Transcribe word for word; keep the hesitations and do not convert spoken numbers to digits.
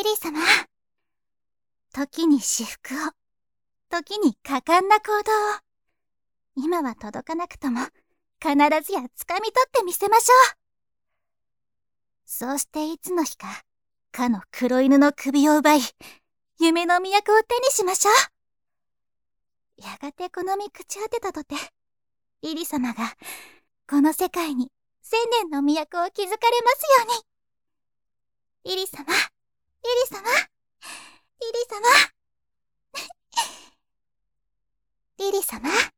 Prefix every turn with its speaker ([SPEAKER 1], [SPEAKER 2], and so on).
[SPEAKER 1] リ様。時に至福を、時に果敢な行動を。今は届かなくとも、必ずや掴み取ってみせましょう。そうしていつの日か、かの黒犬の首を奪い、夢の都を手にしましょう。やがてこの身朽ち果てたとて、リリ様が、この世界に千年の都を築かれますように。リリ様、リリ様、リリ様、リリ様。